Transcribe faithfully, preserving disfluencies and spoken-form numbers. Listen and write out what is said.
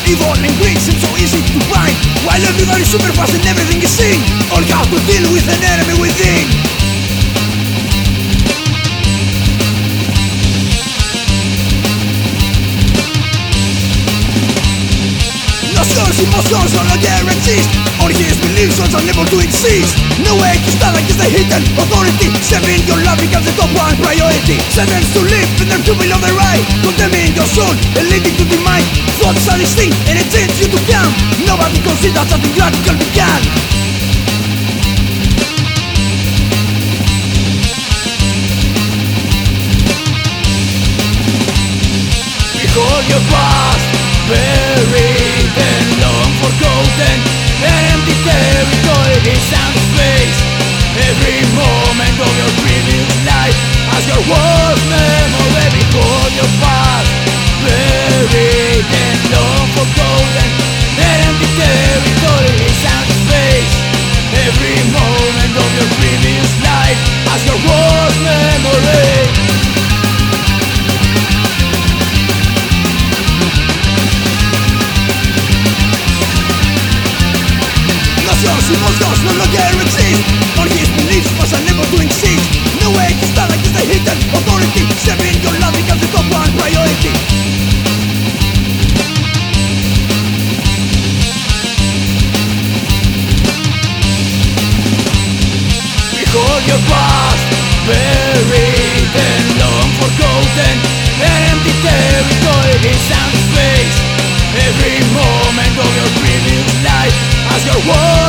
evil and greed seems so easy to find, while everybody's super fast and everything is seen, on how to deal with an enemy within. Notions, emotions no longer exist. On his beliefs was unable to exist. No way to stand against the hidden authority. Saving your life becomes the top one priority. Sentenced to live in their tomb below the right, condemning your soul and leading to the mind. Thoughts are distinct and it sends you to come. Nobody considers something radical began. Behold your past, buried and long forgotten. An empty territory is sound space. Every moment of your previous life as your worst memory. Behold your past, buried and long forgotten. An empty territory is sound space. Every moment of your previous life as your worst memory. Emotions no longer exist. On his beliefs was unable to exist. No way to stand against the hidden authority. Saving your life becomes the top one priority. Behold your past, buried and long forgotten. An empty territory is sound space. Every moment of your previous life as your world